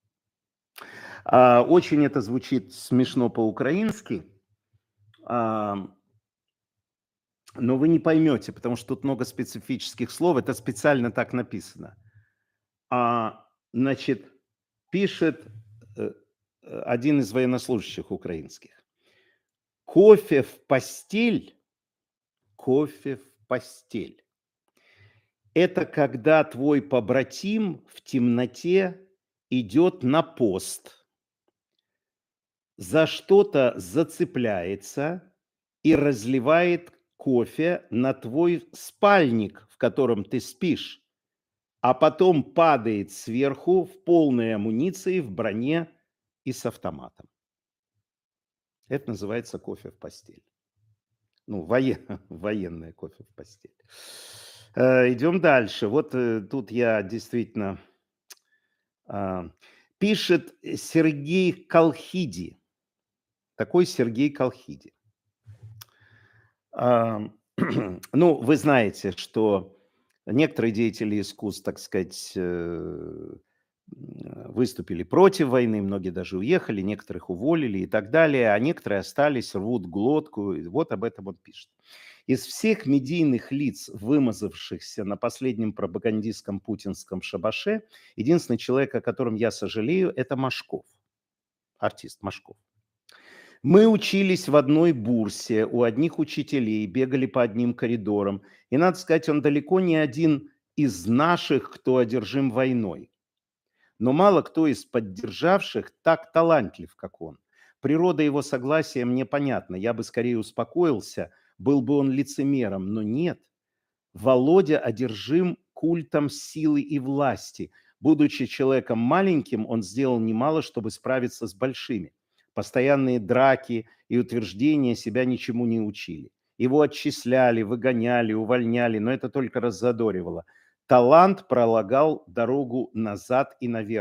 [SPEAKER 1] А, Очень это звучит смешно по-украински, а, но вы не поймете, потому что тут много специфических слов. Это специально так написано. А, Значит, пишет э, э, один из военнослужащих украинских. Кофе в постель, кофе в постель. Это когда твой побратим в темноте идет на пост, за что-то зацепляется и разливает кофе на твой спальник, в котором ты спишь, а потом падает сверху в полной амуниции, в броне и с автоматом. Это называется кофе в постель. Ну, воен, военное кофе в постель. Э, идем дальше. Вот э, тут я действительно... а, пишет Сергей Колхиди. Такой Сергей Колхиди. А, Ну, вы знаете, что некоторые деятели искусств, так сказать, э, выступили против войны, многие даже уехали, некоторых уволили и так далее, а некоторые остались, рвут глотку. И вот об этом он пишет. Из всех медийных лиц, вымазавшихся на последнем пропагандистском путинском шабаше, единственный человек, о котором я сожалею, это Машков, артист Машков. Мы учились в одной бурсе, у одних учителей, бегали по одним коридорам. И, надо сказать, он далеко не один из наших, кто одержим войной. Но мало кто из поддержавших так талантлив, как он. Природа его согласия мне понятна. Я бы скорее успокоился, был бы он лицемером. Но нет. Володя одержим культом силы и власти. Будучи человеком маленьким, он сделал немало, чтобы справиться с большими. Постоянные драки и утверждения себя ничему не учили. Его отчисляли, выгоняли, увольняли, но это только раззадоривало. Талант пролагал дорогу назад и наверх.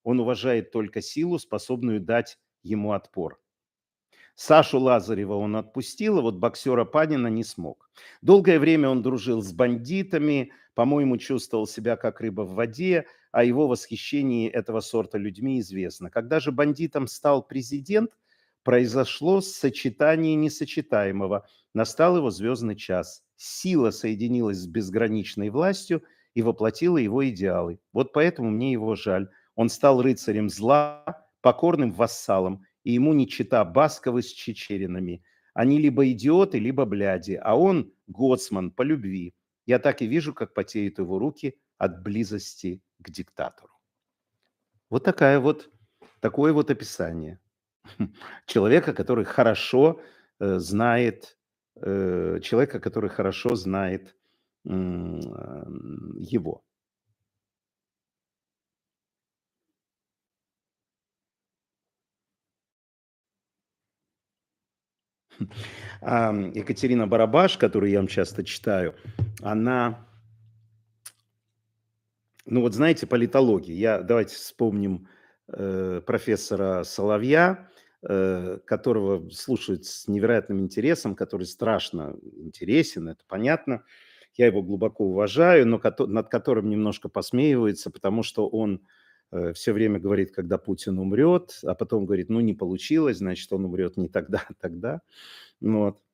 [SPEAKER 1] Он уважает только силу, способную дать ему отпор. Сашу Лазарева он отпустил, а вот боксера Панина не смог. Долгое время он дружил с бандитами, по-моему, чувствовал себя как рыба в воде, о его восхищении этого сорта людьми известно. Когда же бандитом стал президент, произошло сочетание несочетаемого. Настал его звездный час. Сила соединилась с безграничной властью и воплотила его идеалы. Вот поэтому мне его жаль. Он стал рыцарем зла, покорным вассалом, и ему не чета Басковы с Чичеринами. Они либо идиоты, либо бляди, а он гоцман по любви. Я так и вижу, как потеют его руки от близости к диктатору. Вот такая вот, такое вот описание человека, который хорошо э, знает, э, человека, который хорошо знает м, э, его. А, Екатерина Барабаш, которую я вам часто читаю, она, ну вот знаете, политология. Я, давайте вспомним э, профессора Соловья, э, которого слушают с невероятным интересом, который страшно интересен, это понятно. Я его глубоко уважаю, но кото- над которым немножко посмеивается, потому что он все время говорит, когда Путин умрет, а потом говорит, ну не получилось, значит, он умрет не тогда, а тогда. Ну вот.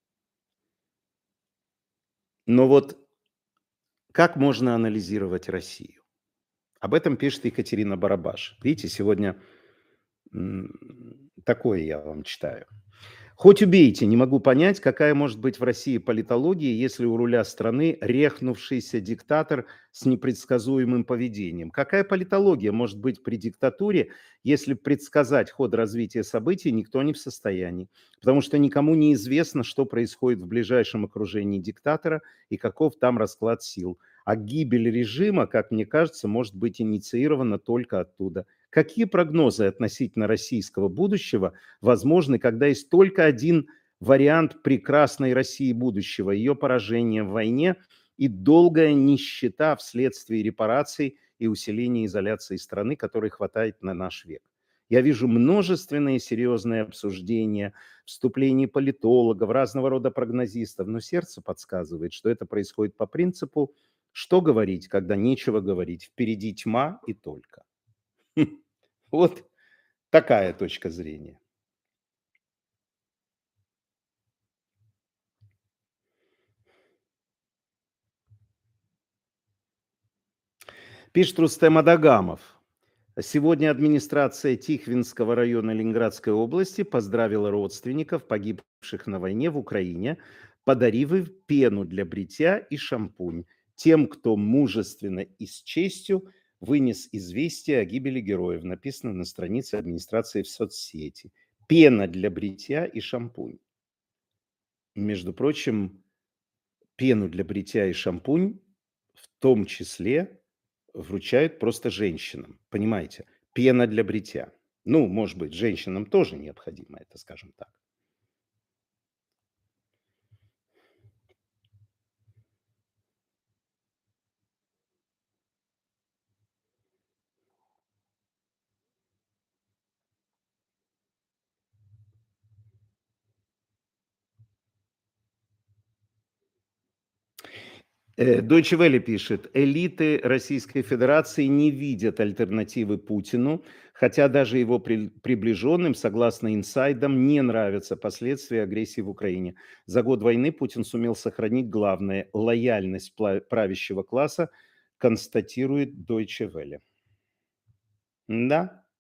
[SPEAKER 1] Но вот как можно анализировать Россию? Об этом пишет Екатерина Барабаш. Видите, сегодня м, такое я вам читаю. Хоть убейте, не могу понять, какая может быть в России политология, если у руля страны рехнувшийся диктатор с непредсказуемым поведением. Какая политология может быть при диктатуре, если предсказать ход развития событий никто не в состоянии? Потому что никому не известно, что происходит в ближайшем окружении диктатора и каков там расклад сил. А гибель режима, как мне кажется, может быть инициирована только оттуда. Какие прогнозы относительно российского будущего возможны, когда есть только один вариант прекрасной России будущего, ее поражение в войне и долгая нищета вследствие репараций и усиления изоляции страны, которой хватает на наш век? Я вижу множественные серьезные обсуждения, вступления политологов, разного рода прогнозистов, но сердце подсказывает, что это происходит по принципу «что говорить, когда нечего говорить? Впереди тьма и только». Вот такая точка зрения. Пишет Рустем Адагамов. Сегодня администрация Тихвинского района Ленинградской области поздравила родственников погибших на войне в Украине, подарив им пену для бритья и шампунь тем, кто мужественно и с честью вынес известие о гибели героев, написано на странице администрации в соцсети. Пена для бритья и шампунь. Между прочим, пену для бритья и шампунь в том числе вручают просто женщинам, понимаете? Пена для бритья. Ну, может быть, женщинам тоже необходимо это, скажем так. Э, Deutsche Welle пишет, элиты Российской Федерации не видят альтернативы Путину, хотя даже его при- приближенным, согласно инсайдам, не нравятся последствия агрессии в Украине. За год войны Путин сумел сохранить главное – лояльность пла- правящего класса, констатирует Deutsche Welle. Да.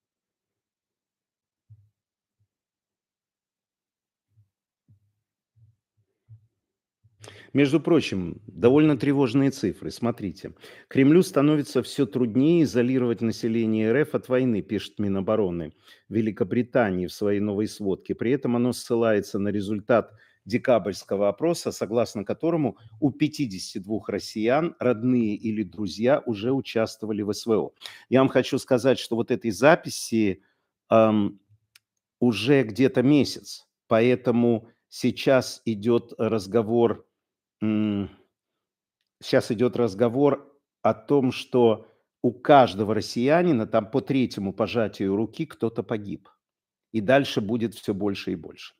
[SPEAKER 1] Между прочим, довольно тревожные цифры. Смотрите. Кремлю становится все труднее изолировать население РФ от войны, пишет Минобороны Великобритании в своей новой сводке. При этом оно ссылается на результат декабрьского опроса, согласно которому у пятидесяти двух россиян родные или друзья уже участвовали в СВО. Я вам хочу сказать, что вот этой записи эм, уже где-то месяц, поэтому сейчас идет разговор М, Сейчас идет разговор о том, что у каждого россиянина там по третьему пожатию руки кто-то погиб. И дальше будет все больше и больше.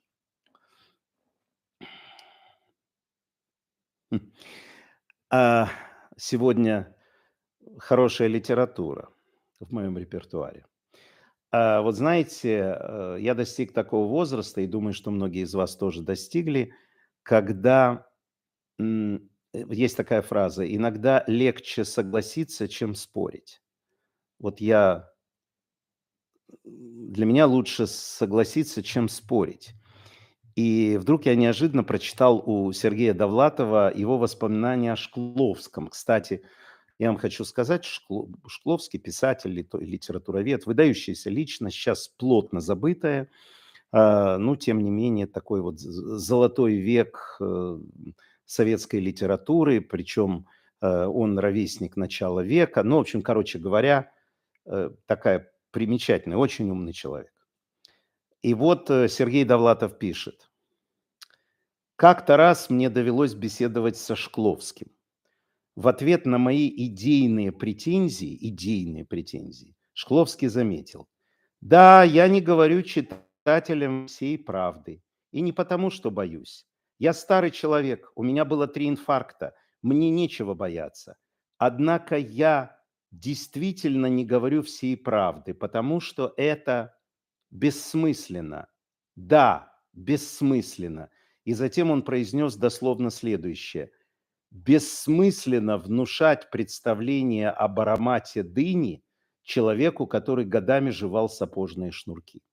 [SPEAKER 1] Хм. А сегодня хорошая литература в моем репертуаре. А, вот знаете, э, я достиг такого возраста, и думаю, что многие из вас тоже достигли, когда м, э, есть такая фраза: иногда легче согласиться, чем спорить. Вот я, м, для меня лучше согласиться, чем спорить. И вдруг я неожиданно прочитал у Сергея Довлатова его воспоминания о Шкловском. Кстати, я вам хочу сказать, Шкло- Шкловский писатель, лито- литературовед, выдающаяся личность, сейчас плотно забытая. А, ну, тем не менее, такой вот з- золотой век э, советской литературы, причем э, он ровесник начала века. Ну, в общем, короче говоря, э, такая примечательная, очень умный человек. И вот э, Сергей Довлатов пишет. Как-то раз мне довелось беседовать со Шкловским. В ответ на мои идейные претензии, идейные претензии, Шкловский заметил: да, я не говорю читателям всей правды. И не потому, что боюсь. Я старый человек, у меня было три инфаркта, мне нечего бояться. Однако я действительно не говорю всей правды, потому что это бессмысленно. Да, бессмысленно. И затем он произнес дословно следующее. Бессмысленно внушать представление об аромате дыни человеку, который годами жевал сапожные шнурки.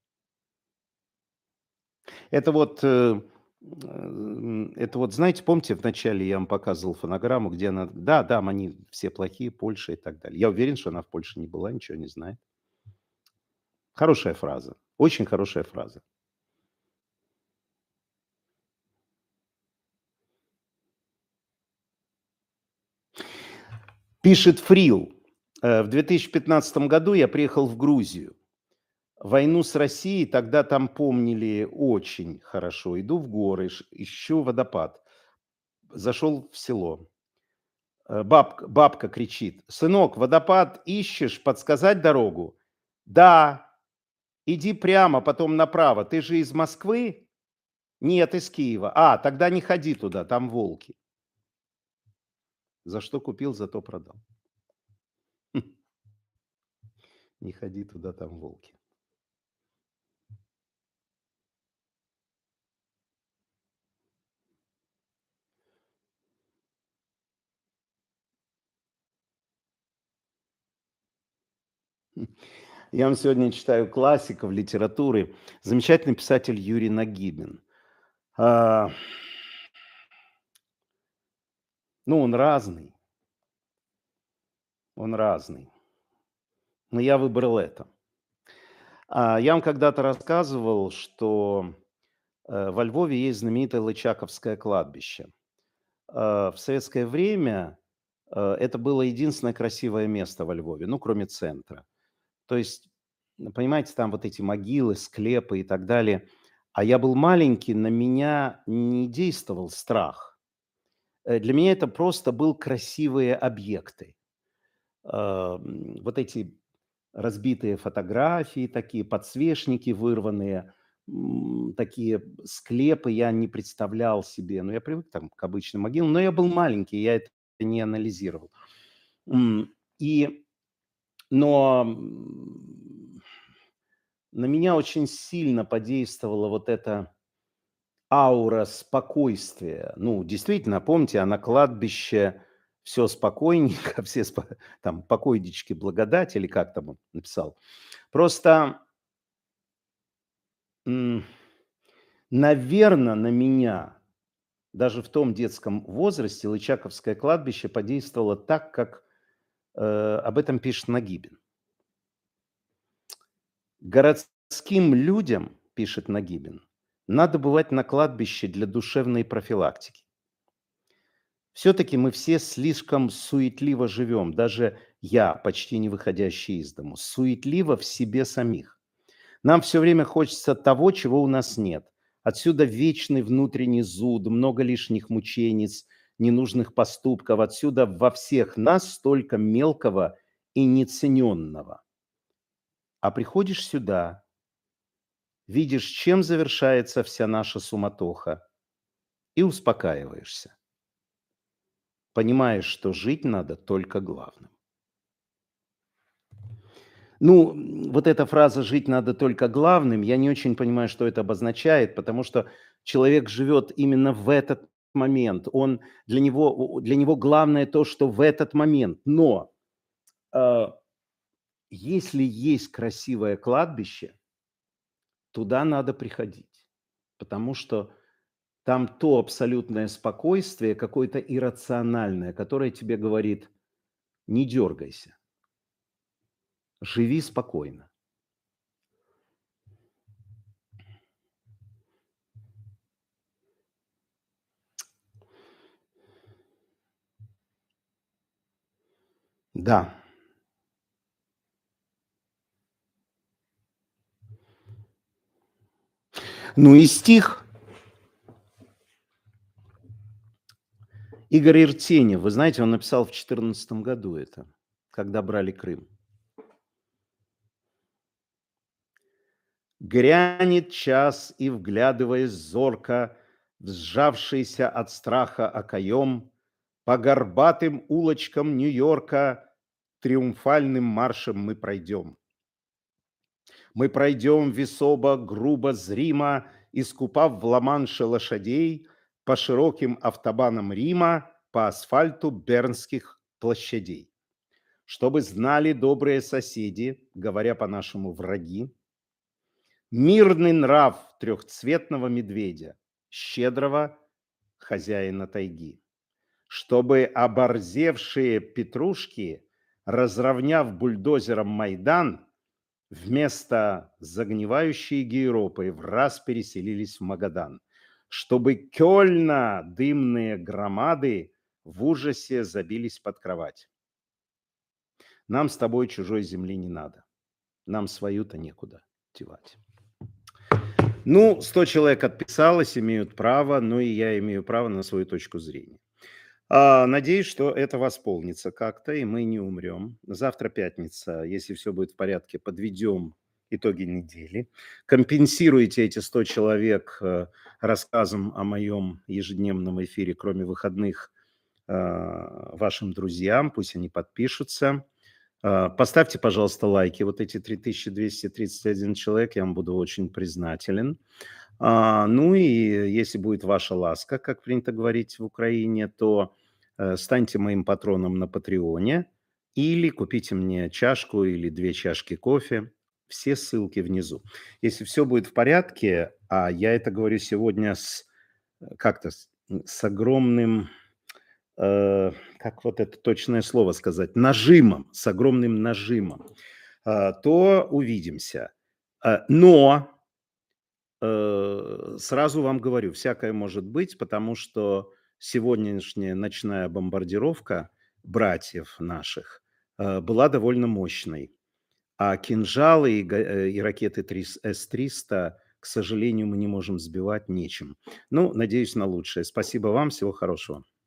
[SPEAKER 1] Это вот, э, м, это вот, знаете, помните, вначале я вам показывал фонограмму, где она... Да, да, они все плохие, Польша и так далее. Я уверен, что она в Польше не была, ничего не знает. Хорошая фраза, очень хорошая фраза. Пишет Фрил. э, В две тысячи пятнадцатом году я приехал в Грузию. Войну с Россией тогда там помнили очень хорошо. Иду в горы, ш- ищу водопад. Зашел в село. Э, Бабка, бабка кричит: сынок, водопад ищешь, подсказать дорогу? Да, иди прямо, потом направо. Ты же из Москвы? Нет, из Киева. А, тогда не ходи туда, там волки. За что купил, зато продал. Не ходи туда, там волки. Я вам сегодня читаю классиков литературы. Замечательный писатель Юрий Нагибин. А, ну, он разный, он разный. Но я выбрал это. А, я вам когда-то рассказывал, что э, во Львове есть знаменитое Лычаковское кладбище. А, в советское время э, это было единственное красивое место во Львове, ну, кроме центра. То есть, ну, понимаете, там вот эти могилы, склепы и так далее. А я был маленький, на меня не действовал страх. Э, Для меня это просто был красивые объекты. А, м, Вот эти разбитые фотографии, такие подсвечники вырванные, м, такие склепы я не представлял себе. Ну, я привык там к обычным могилам, но я был маленький, я это не анализировал. М, И, но м, на меня очень сильно подействовала вот эта аура спокойствия. Ну, действительно, помните, а на кладбище все спокойненько, все спо- там покойнички благодать, или как там он написал. Просто, наверное, на меня даже в том детском возрасте Лычаковское кладбище подействовало так, как э, об этом пишет Нагибин. Городским людям, пишет Нагибин, надо бывать на кладбище для душевной профилактики. Все-таки мы все слишком суетливо живем, даже я, почти не выходящий из дому, суетливо в себе самих. Нам все время хочется того, чего у нас нет. Отсюда вечный внутренний зуд, много лишних мучениц, ненужных поступков. Отсюда во всех нас столько мелкого и нецененного. А приходишь сюда, видишь, чем завершается вся наша суматоха, и успокаиваешься. Понимаешь, что жить надо только главным. Ну, м, вот эта фраза «жить надо только главным», я не очень понимаю, что это обозначает, потому что человек живет именно в этот момент. Он, для него, у- для него главное то, что в этот момент. Но э, если есть красивое кладбище, туда надо приходить, потому что там то абсолютное спокойствие, какое-то иррациональное, которое тебе говорит: не дергайся, живи спокойно. Да. Ну и стих Игорь Иртенев. Вы знаете, он написал в четырнадцатом году это, когда брали Крым. Грянет час, и, вглядываясь зорко, в сжавшийся от страха окоем, по горбатым улочкам Нью-Йорка триумфальным маршем мы пройдем. Мы пройдем весомо, грубо, зримо, искупав в Ла-Манше лошадей, по широким автобанам Рима, по асфальту бернских площадей. Чтобы знали добрые соседи, говоря по-нашему враги, мирный нрав трехцветного медведя, щедрого хозяина тайги. Чтобы оборзевшие петрушки, разровняв бульдозером Майдан, вместо загнивающей Гейропы враз переселились в Магадан. Чтобы Кёльна дымные громады в ужасе забились под кровать. Нам с тобой чужой земли не надо. Нам свою-то некуда девать. Ну, сто человек отписалось, имеют право, но и я имею право на свою точку зрения. А, надеюсь, что это восполнится как-то, и мы не умрем. Завтра пятница, если все будет в порядке, подведем итоги недели. Компенсируйте эти сто человек э, рассказом о моем ежедневном эфире, кроме выходных, э, вашим друзьям, пусть они подпишутся. Э, Поставьте, пожалуйста, лайки. Вот эти три тысячи двести тридцать один человек, я вам буду очень признателен. А, ну и если будет ваша ласка, как принято говорить в Украине, то э, станьте моим патроном на Патреоне или купите мне чашку или две чашки кофе. Все ссылки внизу. Если все будет в порядке, а я это говорю сегодня с э, как-то с, с огромным, э, как вот это точное слово сказать, нажимом, с огромным нажимом, э, то увидимся. Э, Но Э, сразу вам говорю, всякое может быть, потому что сегодняшняя ночная бомбардировка братьев наших э, была довольно мощной. А кинжалы и, га- э, и ракеты эс триста, к сожалению, мы не можем сбивать нечем. Ну, надеюсь на лучшее. Спасибо вам, всего хорошего.